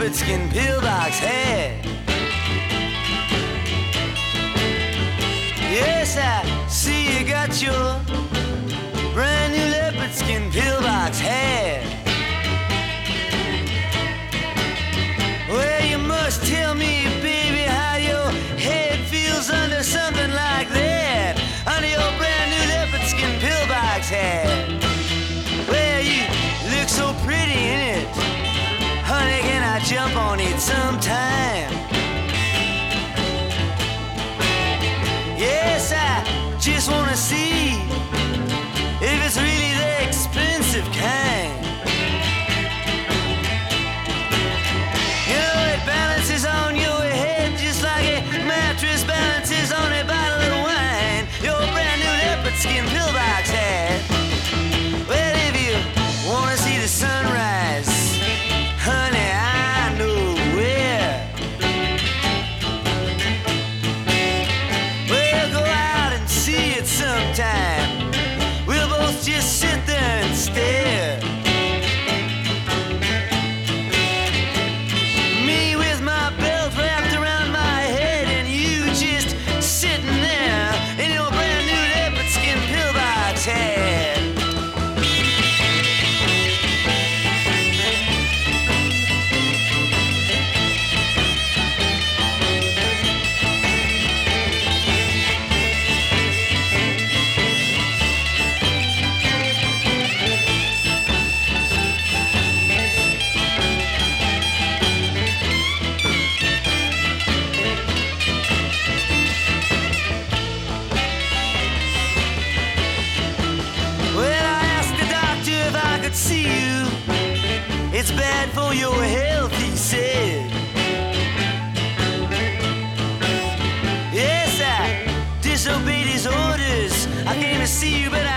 leopard skin pillbox hat. Yes, I see you got your brand new leopard skin pillbox hat. Well, you must tell me, baby, how your head feels under something like that, under your brand new leopard skin pillbox hat. Well, you look so pretty in it. Honey, can I jump on it sometime? Yes, I just wanna see if it's really the expensive kind. You know, it balances on your head just like a mattress balances on a bottle of wine. Your brand new leopard skin pillbox hat. Well, if you wanna see the sunrise, honey, I know where. Well, go out and see it sometime. We'll both just sit there and stare. Me with my belt wrapped around my head, and you just sitting there in your brand new leopard skin pillbox hat. See you, it's bad for your health, he said. Yes, I disobeyed his orders. I came to see you, but